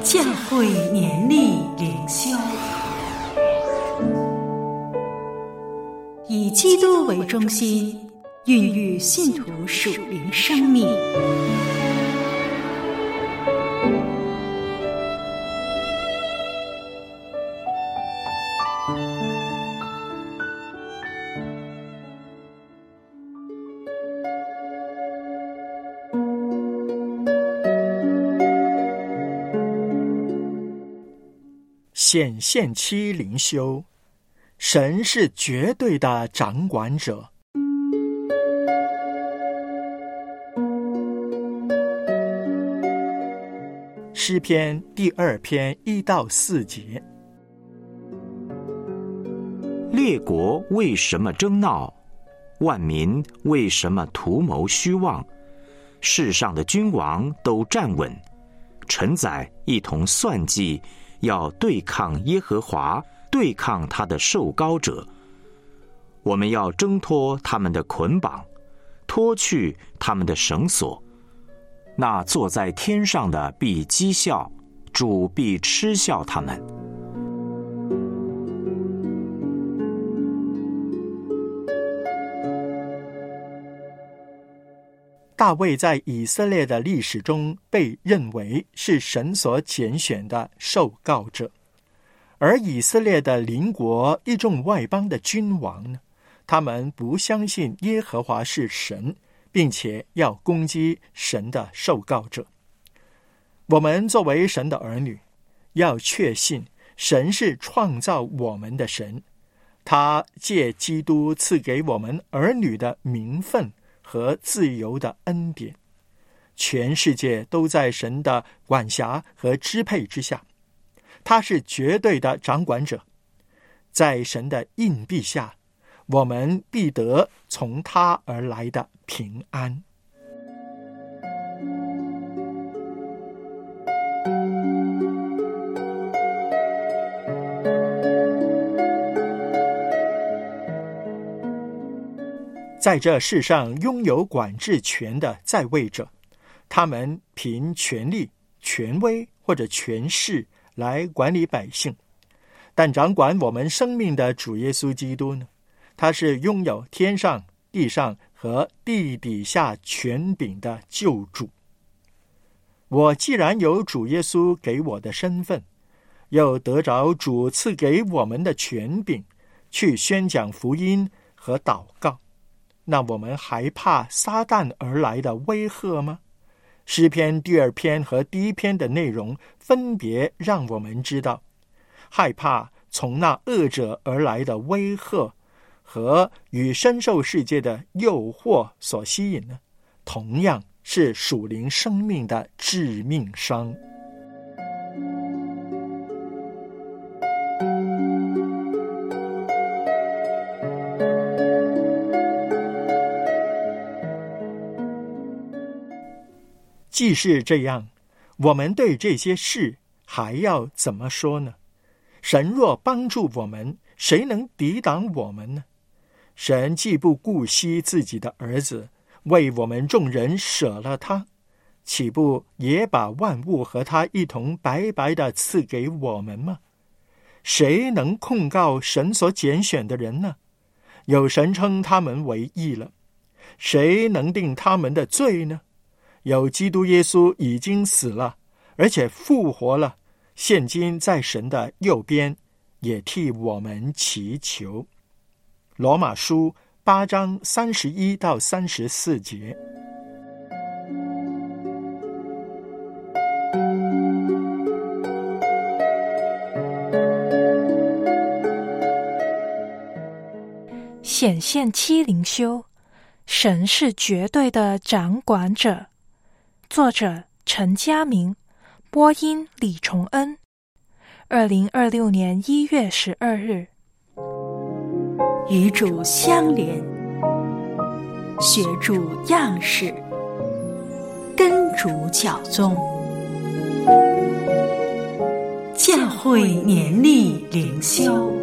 教会年历灵修，以基督为中心，孕育信徒属灵生命。 显现期灵修，神是绝对的掌管者。诗篇第2篇1到4节。 列国为什么争闹？万民为什么图谋虚妄？世上的君王都站稳，臣宰一同算计，要对抗耶和华，对抗他的受膏者。我们要挣脱他们的捆绑，脱去他们的绳索。那坐在天上的必讥笑，主必嗤笑他们。 大卫在以色列的历史中被认为是神所拣选的受膏者，而以色列的邻国一众外邦的君王呢，他们不相信耶和华是神，并且要攻击神的受膏者。我们作为神的儿女，要确信神是创造我们的神，他借基督赐给我们儿女的名分和自由的恩典。全世界都在神的管辖和支配之下，他是绝对的掌管者。在神的荫庇下，我们必得从他而来的平安。在这世上拥有管制权的在位者，他们凭权力、权威或者权势来管理百姓，但掌管我们生命的主耶稣基督呢，他是拥有天上、地上和地底下权柄的救主。我既然有主耶稣给我的身份，又得着主赐给我们的权柄，去宣讲福音和祷告，那我们还怕撒旦而来的威吓吗？诗篇第2篇和第1篇的内容分别让我们知道，害怕从那恶者而来的威吓和与深受世界的诱惑所吸引呢，同样是属灵生命的致命伤。既是这样，我们对这些事还要怎么说呢？神若帮助我们，谁能抵挡我们呢？神既不顾惜自己的儿子，为我们众人舍了他，岂不也把万物和他一同白白地赐给我们吗？谁能控告神所拣选的人呢？有神称他们为义了，谁能定他们的罪呢？有基督耶稣已经死了，而且复活了，现今在神的右边，也替我们祈求。罗马书8章31到34节。 显现期灵修，神是绝对的掌管者。作者陈嘉明，播音李崇恩。2026年1月12日。 与主相连，学主样式，跟主脚踪。教会年历灵修。